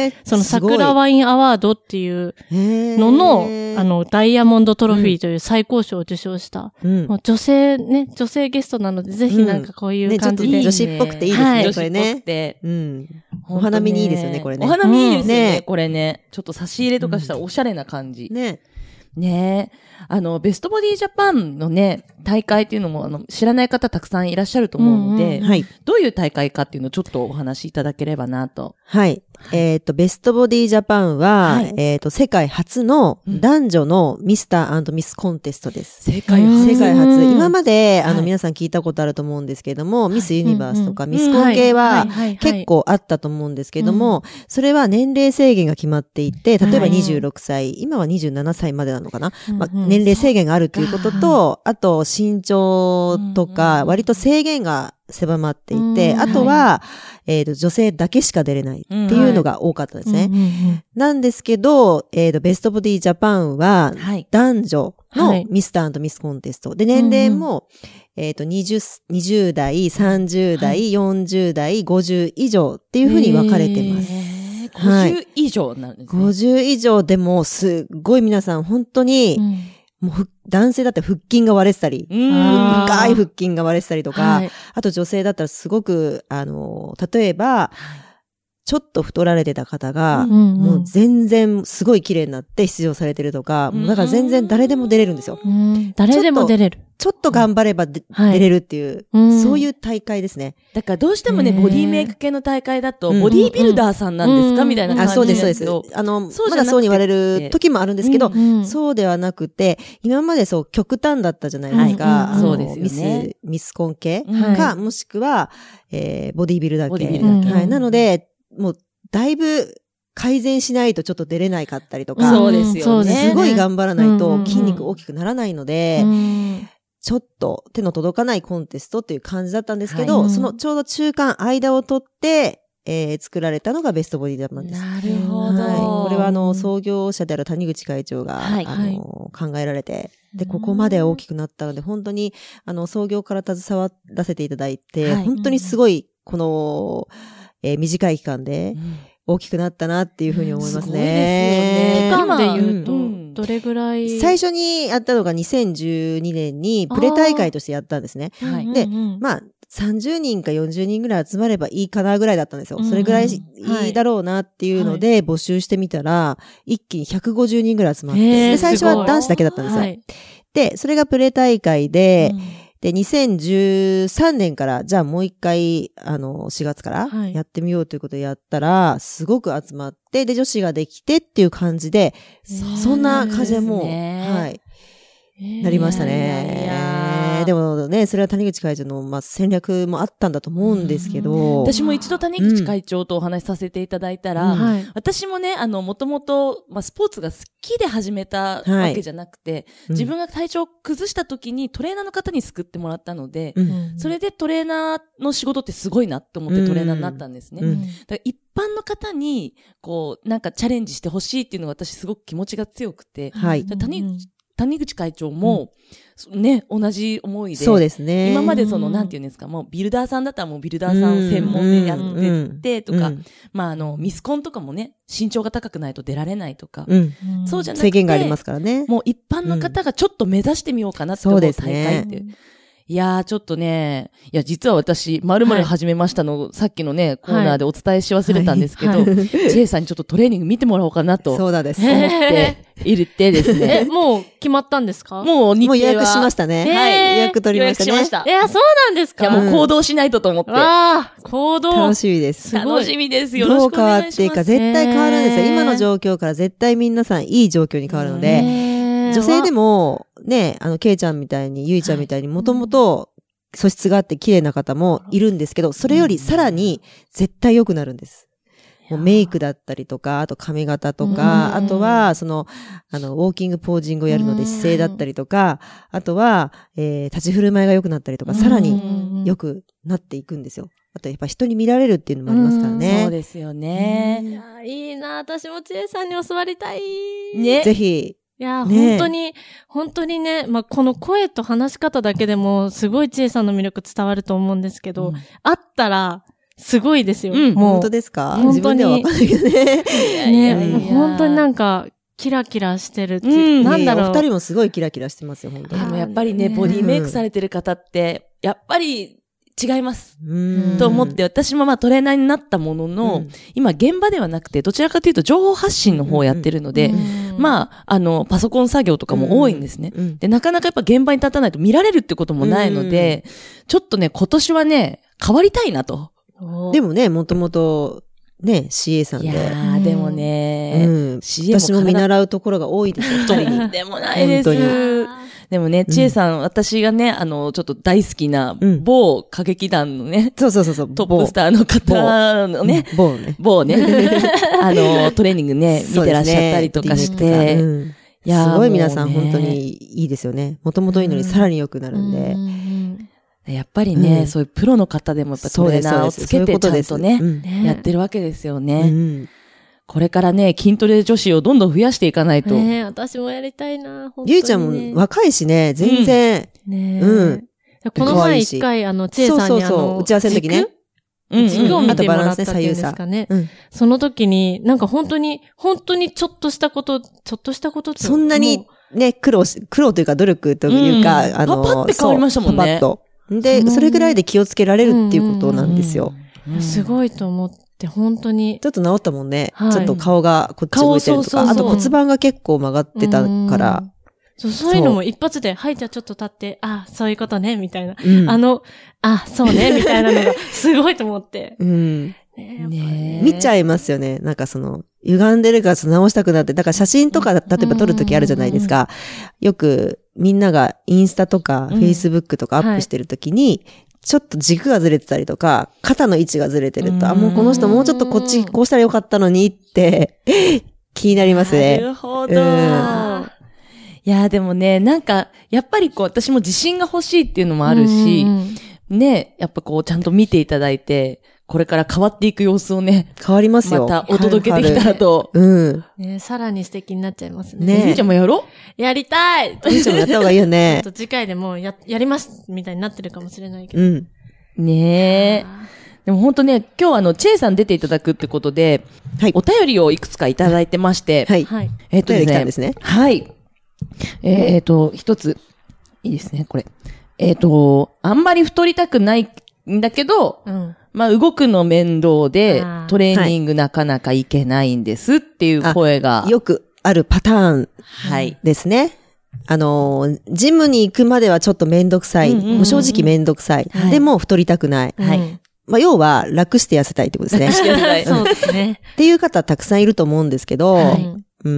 うん、その桜ワインアワードっていうのの、あの、ダイヤモンドトロフィーという最高賞を受賞した。うん、もう女性ね、女性ゲストなので、ぜひなんかこういう感じで。 うんね、ちょっと女子っぽくていいですね、はい、これね。 女子っぽくて。 うん。お花見にいいですよね、これね。 お花見いいですよね、うん、これね。ちょっと差し入れとかしたらおしゃれな感じ。 ね。 ねえ。あの、ベストボディジャパンのね、大会っていうのも、あの、知らない方たくさんいらっしゃると思うので、うんうん、はい。どういう大会かっていうのをちょっとお話しいただければなと。 はい。えっ、ー、と、ベストボディジャパンは、はい、えっ、ー、と、世界初の男女のミスター&ミスコンテストです。 うん、世界初。 世界初。今まで、あの、はい、皆さん聞いたことあると思うんですけれども、はい、ミスユニバースとか、うんうん、ミスコン系は結構あったと思うんですけども、それは年齢制限が決まっていて、例えばにじゅうろくさい、はい、今はにじゅうななさいまでなのかな、うんうん、まあ、年齢制限があるということと、あと身長とか、割と制限が狭まっていて、あとは、えっと、女性だけしか出れないっていうのが多かったですね。なんですけど、えっと、ベストボディジャパンは、男女のミスター&ミスコンテスト。で、年齢も、えっと、にじゅう、にじゅう代、さんじゅう代、よんじゅう代、ごじゅう以上っていうふうに分かれてます。 ごじゅう以上なんですね。 ごじゅう以上でも、すっごい皆さん本当に、もう男性だったら腹筋が割れてたり、深い腹筋が割れてたりとか、はい、あと女性だったらすごく、あの、例えば、ちょっと太られてた方が、うんうん、もう全然すごい綺麗になって出場されてるとか、うん、だから全然誰でも出れるんですよ。 うん、誰でも出れる。 ちょっと頑張れば、うん、出れるっていう、うん、そういう大会ですね。 だからどうしてもね、ボディメイク系の大会だと、ボディービルダーさんなんですか、うん、みたいな感じなんですけど。 あ、そうです、そうです。あの、まだそうに言われる時もあるんですけど、うんうん、そうではなくて、今までそう極端だったじゃないですか。 はい、そうですよね。 ミス、ミスコン系か、はい、もしくは、えー、ボディービルダー系。ボディービルダー系。はい。なので、もう、だいぶ改善しないとちょっと出れないかったりとか。 そうですよね。 すごい頑張らないと筋肉大きくならないので、うんうん、ちょっと手の届かないコンテストっていう感じだったんですけど、はい、そのちょうど中間間を取って、えー、作られたのがベストボディジャパンです。 なるほど。 はい。これはあの、創業者である谷口会長が、はい、あの、考えられて、で、ここまで大きくなったので、本当に、あの、創業から携わらせていただいて、はい、本当にすごい、この、えー、短い期間で、うん大きくなったなっていうふうに思いますね。すごいですよね。期間で言うと、うん、どれぐらい最初にやったのがにせんじゅうにねんにプレ大会としてやったんですね。で、まあ、さんじゅうにんかよんじゅうにんぐらい集まればいいかなぐらいだったんですよ。それぐらいいいだろうなっていうので募集してみたら、一気にひゃくごじゅうにんぐらい集まって、で最初は男子だけだったんですよ。はい、で、それがプレ大会で、うんで、にせんじゅうさんねんから、じゃあもう一回、あの、しがつからやってみようということでやったら、はい、すごく集まって、で、女子ができてっていう感じで、そんな感じでもう、はい、なりましたね。いやでもね、それは谷口会長の、まあ、戦略もあったんだと思うんですけど。 私も一度谷口会長とお話しさせていただいたら、うん、私もね、あの、もともと、まあ、スポーツが好きで始めたわけじゃなくて、はい、自分が体調を崩した時にトレーナーの方に救ってもらったので、うん、それでトレーナーの仕事ってすごいなって思ってトレーナーになったんですね。うん、だから一般の方に、こう、なんかチャレンジしてほしいっていうのが私すごく気持ちが強くて、 はい。 谷谷口会長も、うん、ね、同じ思いで。 そうですね。 今までその、なんていうんですか、もうビルダーさんだったらもうビルダーさんを専門でやってて、とか、まああの、ミスコンとかもね、身長が高くないと出られないとか、うん、そうじゃなくて、 制限がありますからね。 もう一般の方がちょっと目指してみようかなって思う大会って。うんいやー、ちょっとね、いや、実は私、〇〇始めましたの、はい、さっきのね、コーナーでお伝えし忘れたんですけど、はいはい、チエさんにちょっとトレーニング見てもらおうかなと。 そうだです。 思っているってですね。 え、もう決まったんですか？ もう日程は。もう予約しましたね。はい。予約取りましたね。 予約しました。 いや、そうなんですか？ いや、もう行動しないとと思って。 ああ、行動。 楽しみです。 楽しみです。よろしくお願いします。 どう変わっていくか、絶対変わるんですよ。今の状況から絶対皆さんいい状況に変わるので、女性でも、ね、あの、ケイちゃんみたいに、ゆいちゃんみたいに、もともと、素質があって綺麗な方もいるんですけど、それよりさらに絶対良くなるんです。もうメイクだったりとか、あと髪型とか、あとは、その、あの、ウォーキングポージングをやるので姿勢だったりとか、あとは、えー、立ち振る舞いが良くなったりとか、さらに良くなっていくんですよ。あとやっぱ人に見られるっていうのもありますからね。 そうですよね。 いや、いいな、私もちえさんに教わりたい。 ね。ぜひ。 いや、ね、本当に、本当にね、まあ、この声と話し方だけでも、すごいちえさんの魅力伝わると思うんですけど、うん、会ったら、すごいですよ。 うん、もう本当ですか？本当に。自分では分かんないけどね。 ね、もう本当になんか、キラキラしてるっていう、うん、なんだろう。 お二人もすごいキラキラしてますよ、本当に。 でもやっぱりね、ボディメイクされてる方って、やっぱり、違います。と思って、私もまあトレーナーになったものの、うん、今現場ではなくて、どちらかというと情報発信の方をやってるので、うんうん、まあ、あの、パソコン作業とかも多いんですね、うんうん。で、なかなかやっぱ現場に立たないと見られるってこともないので、うん、ちょっとね、今年はね、変わりたいなと。 でもね、もともと、ね、シーエー さんで。いやー、でもね、うん、 シーエー も私も見習うところが多いですよ、二人に。 でもないです。でもね、ちえさん、うん、私がね、あの、ちょっと大好きな、某歌劇団のね、 うん、そうそうそうそう、 トップスターの方のね、 某ね、 某ね、あの、トレーニングね、見てらっしゃったりとかして、 うん、いやすごい皆さん本当にいいですよね。もともといいのにさらに良くなるんで。 うん、やっぱりね、うん、そういうプロの方でもやっぱトレーナーをつけてちゃんとね、やってるわけですよね。うんこれからね、筋トレ女子をどんどん増やしていかないと。 ねえ、私もやりたいな、本当に、ね。 ゆいちゃんも若いしね、全然。うん。ねうん、 この前一回、あの、ちえさんにあの、そうそうそう打ち合わせの時ね。 軸を見てもらったっていうんですかね。うん、その時に、なんか本当に、本当にちょっとしたこと、ちょっとしたことって。 そんなにね、苦労し、苦労というか努力というか、 うん、あの、パパって変わりましたもんね。 パパッと。で、それぐらいで気をつけられるっていうことなんですよ。 うん、すごいと思って。で、本当に。 ちょっと治ったもんね。はい、ちょっと顔がこっち向いてるとか。そうそうそうあと骨盤が結構曲がってたから。 そう、そういうのも一発で、はい、じゃあちょっと立って、あ、そういうことね、みたいな。うん、あの、あ、そうね、みたいなのが、すごいと思って。うん。 ねね見ちゃいますよね。なんかその、歪んでるから直したくなって。だから写真とか、例えば撮るときあるじゃないですか。よく、みんながインスタとか、フェイスブックとかアップしてるときに、はいちょっと軸がずれてたりとか、肩の位置がずれてると、あ、もうこの人もうちょっとこっちこうしたらよかったのにって気になりますね。 なるほど。うん、いや、でもね、なんか、やっぱりこう、私も自信が欲しいっていうのもあるし、ね、やっぱこう、ちゃんと見ていただいて、これから変わっていく様子をね。 変わりますよ。 またお届けできたらと。 うん。 ねさらに素敵になっちゃいますね。 ねゆいちゃんもやろうやりたいゆいちゃんもやった方がいいよね。 ちょっと次回でもうや、やりますみたいになってるかもしれないけど。 うん。 ねえ。でも本当ね、今日あの、チェイさん出ていただくってことで、はい。お便りをいくつかいただいてまして、 はい。はい。えっとですね。ですねはい。えっと、一つ、いいですね、これ。えっと、あんまり太りたくないんだけど、うん。まあ、動くの面倒で、トレーニングなかなかいけないんですっていう声が。 よくあるパターン。はい。ですね。あの、ジムに行くまではちょっっとめんどくさい。うんうんうん、もう正直めんどくさい。はい、でも太りたくない。はい。まあ、要は楽して痩せたいってことですね。楽して痩せたい。 そうですね。 っていう方たくさんいると思うんですけど、はい、うん、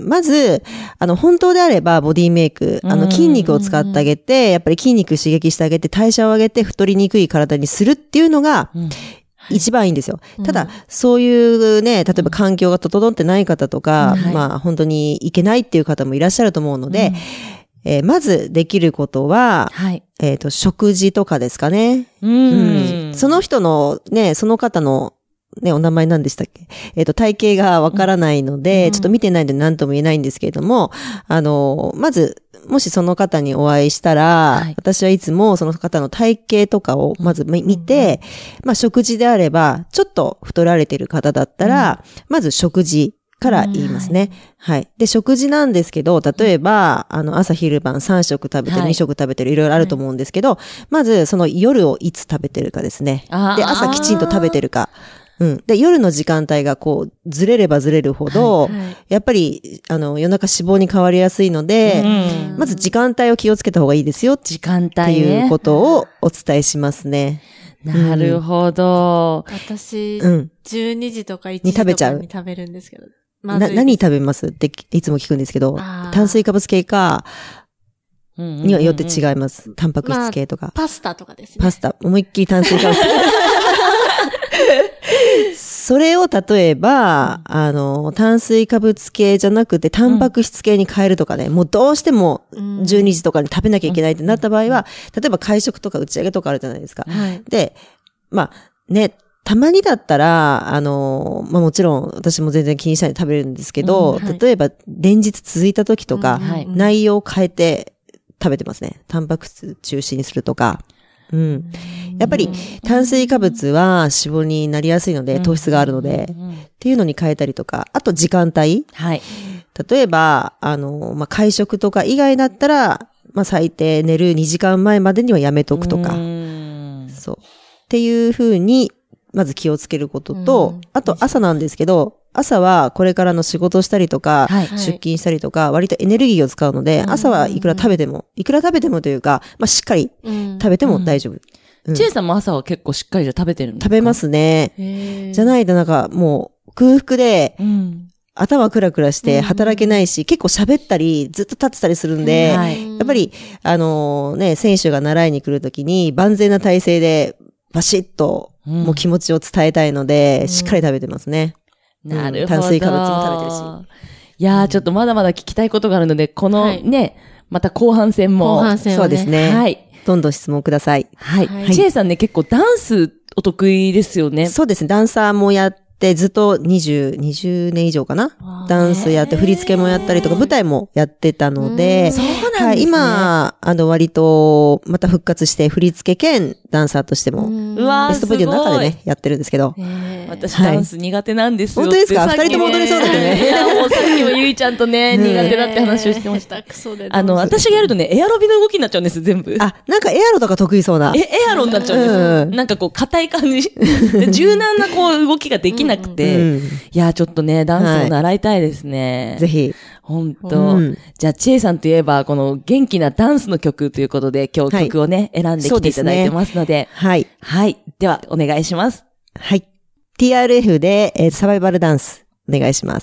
まず、あの、本当であればボディメイク、あの、筋肉を使ってあげて、やっぱり筋肉刺激してあげて、代謝を上げて太りにくい体にするっていうのが、うん一番いいんですよ。ただ、うん、そういうね、例えば環境が整ってない方とか、うん、まあ本当にいけないっていう方もいらっしゃると思うので、うんえー、まずできることは、はい、えっと、食事とかですかね。うん、うん。その人のね、その方のね、お名前何でしたっけ？えっと、体型がわからないので、うん、ちょっと見てないので何とも言えないんですけれども、あの、まず、もしその方にお会いしたら、はい、私はいつもその方の体型とかをまず見て、うん、まあ食事であれば、ちょっと太られている方だったら、うん、まず食事から言いますね、うんはい。はい。で、食事なんですけど、例えば、あの、朝昼晩さん食食べてる、はい、に食食べてる、いろいろあると思うんですけど、はい、まずその夜をいつ食べてるかですね。で、朝きちんと食べてるか。うん。で、夜の時間帯がこう、ずれればずれるほど、はいはい、やっぱり、あの、夜中脂肪に変わりやすいので、うん、まず時間帯を気をつけた方がいいですよ。 時間帯、ね、 っていうことをお伝えしますね。 なるほど。 うん、私、うん、じゅうにじとかいちじとかに食べるんですけど。 な、何食べますっていつも聞くんですけど、炭水化物系か、にはよって違います。タンパク質系とか、まあ。 パスタとかですね。 パスタ。思いっきり炭水化物。それを例えば、あの、炭水化物系じゃなくて、タンパク質系に変えるとかね、うん、もうどうしてもじゅうにじとかに食べなきゃいけないってなった場合は、例えば会食とか打ち上げとかあるじゃないですか。はい、で、まあ、ね、たまにだったら、あの、まあ、もちろん私も全然気にしないで食べるんですけど、うんはい、例えば連日続いた時とか、うん、内容を変えて食べてますね。タンパク質中心にするとか。うん。やっぱり炭水化物は脂肪になりやすいので、糖質があるので、っていうのに変えたりとか、あと時間帯。はい。例えば、あの、まあ、会食とか以外だったら、まあ、最低寝るにじかんまえまでにはやめとくとか。そう。っていう風に、まず気をつけることと、あと朝なんですけど、朝はこれからの仕事したりとか、はい、出勤したりとか、割とエネルギーを使うので、はい、朝はいくら食べても、いくら食べてもというか、まあ、しっかり食べても大丈夫。 うん。ちえさんも朝は結構しっかりじゃ食べてるんですか？ 食べますね。じゃないとなんかもう空腹で、うん、頭クラクラして働けないし、うん、結構喋ったり、ずっと立ってたりするんで、はい、やっぱり、あのー、ね、選手が習いに来るときに万全な体制でバシッと、もう気持ちを伝えたいので、うん、しっかり食べてますね。 なるほど。 炭水化物も食べてるし。 いやー、ちょっとまだまだ聞きたいことがあるので、このね、はい、また後半戦も。 後半戦はね。 そうですね。はい。どんどん質問ください。 はい。はい、ちえさんね、結構ダンスお得意ですよね。 そうですね。ダンサーもやって、ずっとにじゅう、にじゅうねん以上かな。ダンスやって、振り付けもやったりとか、舞台もやってたので、 そうなんですね。 はい。今、あの、割と、また復活して、振り付け兼ダンサーとしても、ベストボディの中でね、やってるんですけど。 私、ダンス苦手なんですよ。 本当ですか？二人とも踊れそうだけどね。 いや、もうさっきもゆいちゃんとね、苦手だって話をしてました。あの、私がやるとね、エアロビの動きになっちゃうんです、全部。 あ、なんかエアロとか得意そうな。 え、エアロになっちゃうんですよ。なんかこう、硬い感じ。柔軟なこう、動きができなくて。いや、ちょっとね、ダンスを習いたいですね。 ぜひ。 ほんと。じゃあ、ちえさんといえば、この元気なダンスの曲ということで、今日曲をね、選んできていただいてますので。 はい。 はい。では、お願いします。 はい。ティーアールエフ で、えー、サバイバルダンス、お願いします。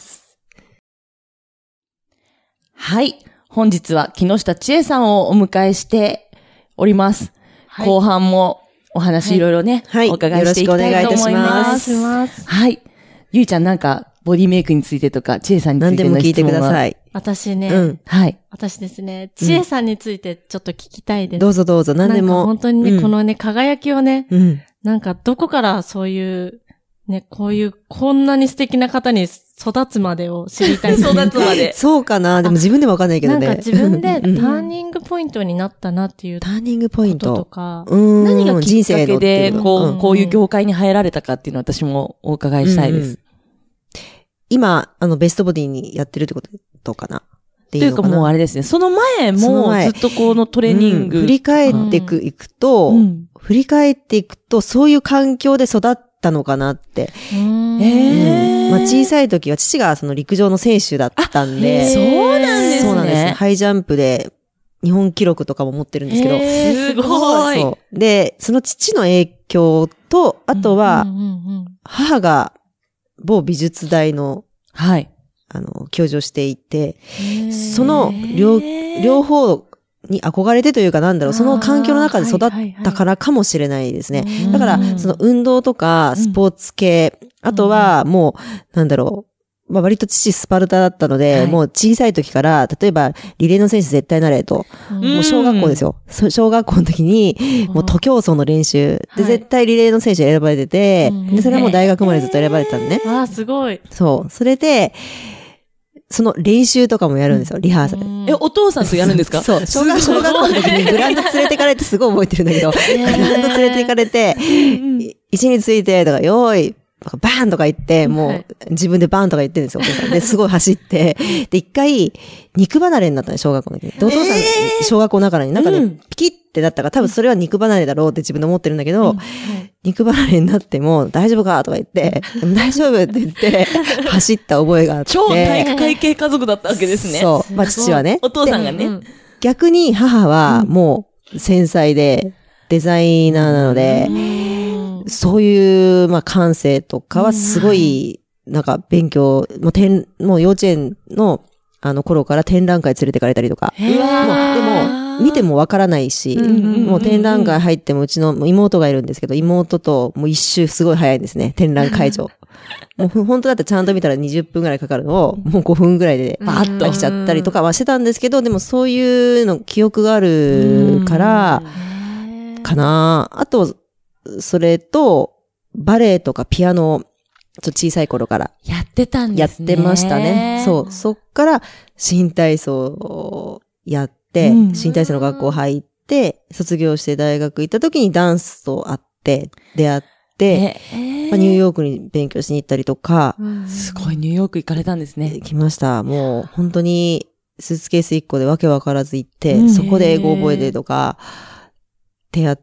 はい。本日は木下千恵さんをお迎えしております。はい、後半もお話いろいろね、はい、お伺いしていきたいと思います。 よろしくお願いいたします。 はい。ゆいちゃんなんか、ボディメイクについてとか、千恵さんについての質問は。 何でも聞いてください。 私ね、 うん、 はい。 私ですね、千恵さんについてちょっと聞きたいです。 どうぞどうぞ、何でも。 なんか本当にね、うん、このね、輝きをね、 うん、 なんかどこからそういう、ね、こういう、こんなに素敵な方に育つまでを知りたい。 育つまで。 そうかな。でも自分でもわかんないけどね。 なんか自分でターニングポイントになったなっていう。 ターニングポイントとか。 何がきっかけで、こう、こういう業界に入られたかっていうのは私もお伺いしたいです。うんうん、 今、あの、ベストボディにやってるってことかな。っていうのかな。 というかもうあれですね。その前もずっとこのトレーニング。 うん、振り返っていく、いくと、うん、振り返っていくと、そういう環境で育ったのかなって。 へー。 うん、まあ、小さい時は父がその陸上の選手だったんで。 そうなんですね。 そうなんです。ハイジャンプで日本記録とかも持ってるんですけど。 すごい。 そう。で、その父の影響と、あとは、母が某美術大の、 はい。 あの、教授をしていて、その両、両方に憧れてというかなんだろう、その環境の中で育ったからかもしれないですね。だから、その運動とかスポーツ系、あとはもう、なんだろう、 まあ割と父スパルタだったので、はい、もう小さい時から、例えばリレーの選手絶対なれと。もう小学校ですよ。小学校の時に、もう徒競走の練習。で、絶対リレーの選手選ばれてて、はい、で、それはもう大学までずっと選ばれてたんでね。 ああ、すごい。 そう。それで、その練習とかもやるんですよ、リハーサル。 え、お父さんとやるんですか？ そう。小学、小学校の時にグラウンド連れてかれてすごい覚えてるんだけど、グラウンド連れて行かれて、位置についてとか、よーい、バーンとか言って、もう自分でバーンとか言ってるんですよ、お父さん。で、すごい走って、で、一回、肉離れになったね、小学校の時に。で、お父さん、小学校の中に、なんかね、ピキってなったから、多分それは肉離れだろうって自分で思ってるんだけど、肉離れになっても、大丈夫かとか言って、大丈夫って言って、走った覚えがあって。 超体育会系家族だったわけですね。 そう。まあ、父はね。 お父さんがね。 逆に母は、もう、繊細で、デザイナーなので、そういう、まあ、感性とかはすごい、なんか勉強、もう展、もう幼稚園の、あの頃から展覧会連れてかれたりとか。もう、でも、見てもわからないし、もう展覧会入ってもうちの妹がいるんですけど、妹ともう一周すごい早いんですね、展覧会場。もう本当だってちゃんと見たらにじゅっぷんぐらいかかるのを、もうごふんぐらいでバーッと来ちゃったりとかはしてたんですけど、でもそういうの記憶があるから、かな。あと、それと、バレエとかピアノ、ちょっと小さい頃から。 やってたんですね。 やってましたね。そう。そっから、新体操をやって、うん、新体操の学校入って、卒業して大学行った時にダンスと会って、出会って、まあ、ニューヨークに勉強しに行ったりとか。 うん、すごい、ニューヨーク行かれたんですね。 行きました。もう、本当に、スーツケースいっこでわけわからず行って、うん、そこで英語覚えてとか、ってやって、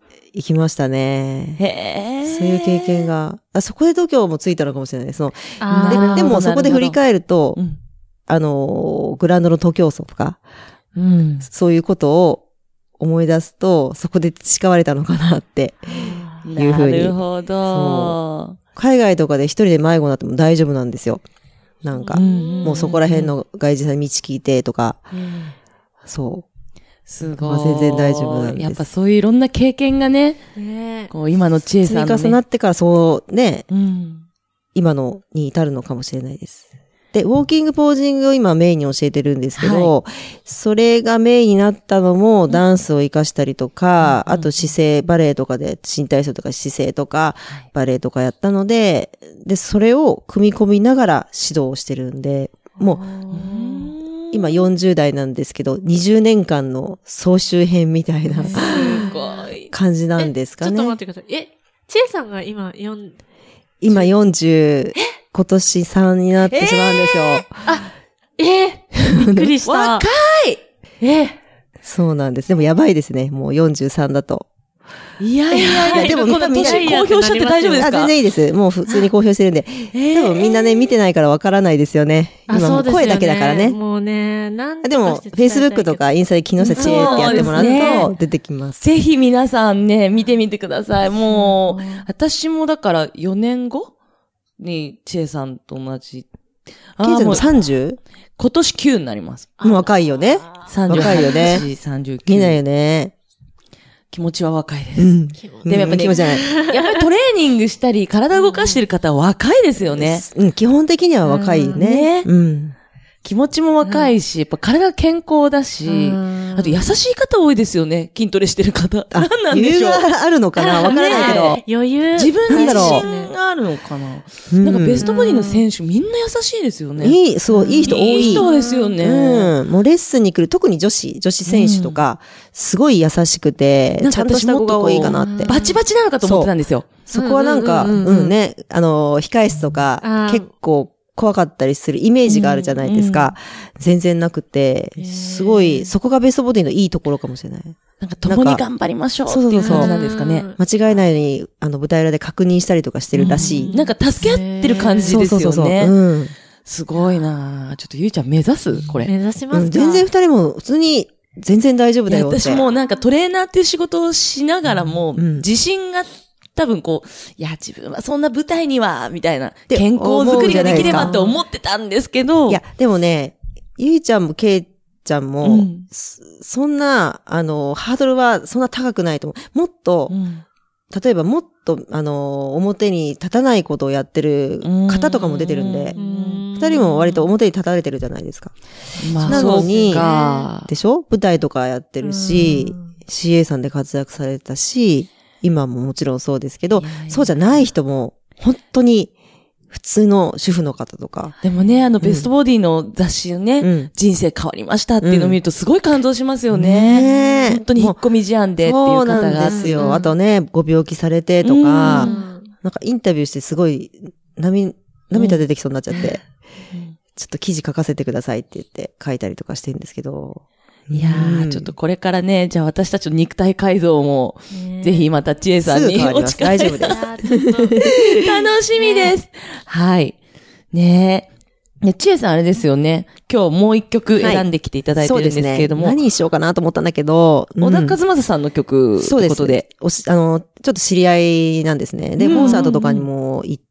行きましたね。へー。そういう経験が、あそこで度胸もついたのかもしれないです。そので, でもそこで振り返ると、うん、あの、グラウンドの徒競走とか、うん、そういうことを思い出すと、そこで培われたのかなっていうふうに。 なるほど。 海外とかで一人で迷子になっても大丈夫なんですよ。なんか、うん、もうそこら辺の外人さんに道聞いてとか、うん、そう。 すごい。 まあ、全然大丈夫なんです。 やっぱそういういろんな経験がね、ねこう今の知恵さんの、ね、 積み重なってからそうね、うん、今のに至るのかもしれないです。で、ウォーキングポージングを今メインに教えてるんですけど、はい、それがメインになったのもダンスを活かしたりとか、うん、あと姿勢、バレエとかで新体操とか姿勢とか、バレエとかやったので、で、それを組み込みながら指導をしてるんで、もう、今よんじゅう代なんですけど、にじゅうねんかんの総集編みたいな感じなんですかね。 ちょっと待ってください。え、ちえさんが今よん、 今よんじゅう、今年さんになってしまうんですよ。 えー、あ、えー、びっくりした。 若いえー、そうなんです。でもやばいですね。もうよんじゅうさんだと。 いやいやいや、 でもみんな公表しちゃって大丈夫ですか？ あ、全然いいです。もう普通に公表してるんで。えー、多分みんなね、見てないからわからないですよね。今も声だけだからね。 もうね、なんでも、Facebook とかインスタで木下知恵ってやってもらうと出てきます。 ぜひ皆さんね、見てみてください。もう、私もだからよねんごに知恵さんと同じ。 ケイちゃんも さんじゅう？ 今年きゅうになります。 もう若いよね。 さんじゅうはち、 若いよね。 さんじゅうきゅう。 見ないよね。 気持ちは若いです。 うん。でもやっぱね、 気持ちじゃない。 やっぱりトレーニングしたり、体を動かしてる方は若いですよね。 うん、基本的には若いね。うん。 気持ちも若いし、やっぱ体が健康だし、あと優しい方多いですよね。筋トレしてる方。何なんでしょう。 余裕があるのかなわからないけど。 余裕。 自分に自信があるのかな。なんかベストボディの選手みんな優しいですよね。 いい、すごい、いい人多い。 いい人ですよね。 うん。もうレッスンに来る、特に女子、女子選手とか、すごい優しくて、ちゃんとした子が多いかなって。 バチバチなのかと思ってたんですよ。 そこはなんか、うんね、あの、控え室とか、結構、怖かったりするイメージがあるじゃないですか。うん、全然なくて、すごい、そこがベストボディのいいところかもしれない。 なんか共に頑張りましょうっていう感じなんですかね。 間違いないように、あの、舞台裏で確認したりとかしてるらしい。 うん、なんか助け合ってる感じですよね。そうそうそうそう、うん、すごいなぁ。ちょっとゆいちゃん目指すこれ。 目指しますか、うん、 全然二人も普通に、全然大丈夫だよって。 私もなんかトレーナーっていう仕事をしながらも、うん、自信が、多分こう、いや、自分はそんな舞台には、みたいな、健康づくりができればって思ってたんですけど。 いや、でもね、ゆいちゃんもけいちゃんも、うん、そんな、あの、ハードルはそんな高くないと思う。もっと、うん、例えばもっと、あの、表に立たないことをやってる方とかも出てるんで、うん二人も割と表に立たれてるじゃないですか。 まあ、 なのに、 そうでしょ？舞台とかやってるし、シーエー さんで活躍されたし、今ももちろんそうですけど、いやいやそうじゃない人も、本当に、普通の主婦の方とか。 でもね、あの、ベストボディの雑誌のね、うん、人生変わりましたっていうのを見るとすごい感動しますよね。ね本当に引っ込み思案でっていう方が。 そうなんですよ。あとね、ご病気されてとか、なんかインタビューしてすごい涙、涙出てきそうになっちゃって、うん、ちょっと記事書かせてくださいって言って書いたりとかしてるんですけど。 いやー、うん、ちょっとこれからね、じゃあ私たちの肉体改造も、ぜひまた千恵さんにお力大丈夫です。 楽しみです。はい。ねえ。ね、千恵さんあれですよね。今日もう一曲選んできていただいてるんですけれども。 はい、そうですね。何にしようかなと思ったんだけど。 うん、小田和正さんの曲ということで。 そうです。おし、あの、ちょっと知り合いなんですね。で、コンサートとかにも行って、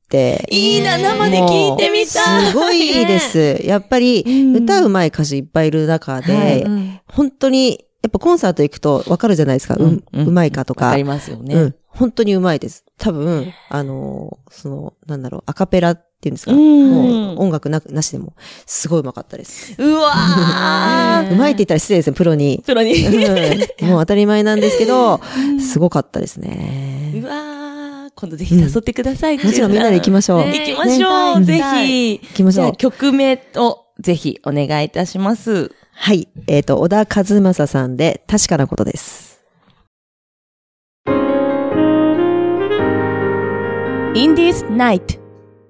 いいな、生で聞いてみたい。 すごいいいです。やっぱり、歌うまい歌手いっぱいいる中で、はいうん、本当に、やっぱコンサート行くとわかるじゃないですか。うん、うん、うまいかとか。 わかりますよね。 うん。本当にうまいです。多分、あの、その、なんだろう、アカペラっていうんですか。もう音楽な、なしでも、すごいうまかったです。 うわーうまいって言ったら失礼ですね、プロに。 プロに。 うん、もう当たり前なんですけど、すごかったですね。 うわー今度ぜひ誘ってください。 うん、もちろんみんなで行きましょう。 ね、行きましょう。ね、ぜひ。 行きましょう。 曲名をぜひお願いいたします。 はい。えっと、小田和正さんで、確かなことです。 In this night。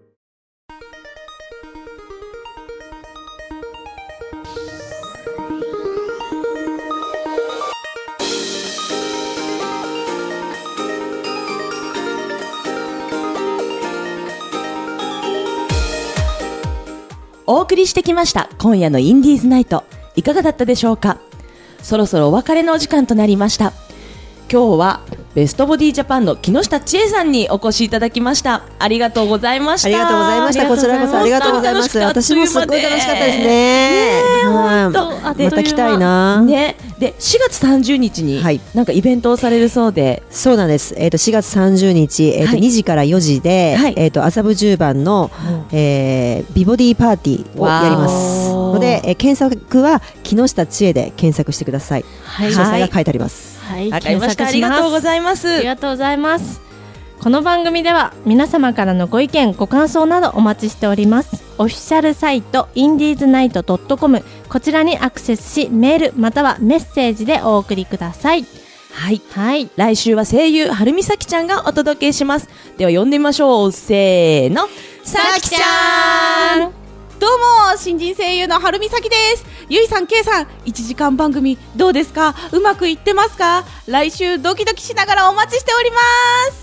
お送りしてきました今夜のインディーズナイト、いかがだったでしょうか。そろそろお別れのお時間となりました。今日はベストボディジャパンの木下千恵さんにお越しいただきました。ありがとうございました。 ありがとうございました。こちらこそありがとうございます。私もすごい楽しかったですね。ねえ、本当、 また来たいな。 ね、でしがつさんじゅうにちになんかイベントをされるそうで、 そうなんです。えっとしがつさんじゅうにち、えっとにじからよじで、えっと麻布十番のえ美ボディパーティーをやりますので、え検索は木下千恵で検索してください。詳細が書いてあります。 はい、わかりました。ありがとうございます。 ありがとうございます。この番組では皆様からのご意見ご感想などお待ちしております。オフィシャルサイト インディーズナイトドットコム こちらにアクセスし、メールまたはメッセージでお送りください。 はい、はい、来週は声優春美咲ちゃんがお届けします。では呼んでみましょう。せーの、 さきちゃん。どうも、新人声優の春美咲です。ゆいさん、けいさん、いちじかん番組どうですか？うまくいってますか？来週ドキドキしながらお待ちしております。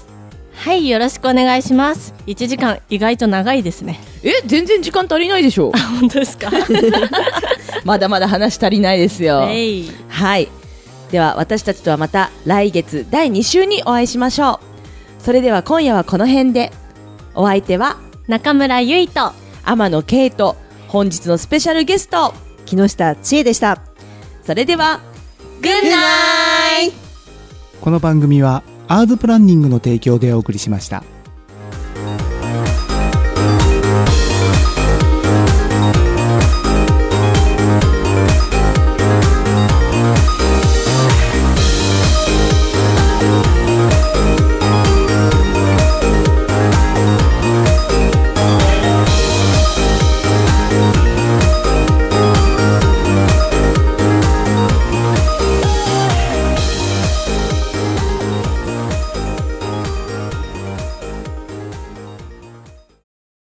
はい、よろしくお願いします。いちじかん意外と長いですね。 え、全然時間足りないでしょ。 あ、本当ですか？ まだまだ話足りないですよ。 えい。 はい、では私たちとはまた来月だいに週にお会いしましょう。それでは今夜はこの辺で。お相手は中村ゆいと天野圭と、本日のスペシャルゲスト木下千恵でした。 それではグッナイ。 この番組はアーズプランニングの提供でお送りしました。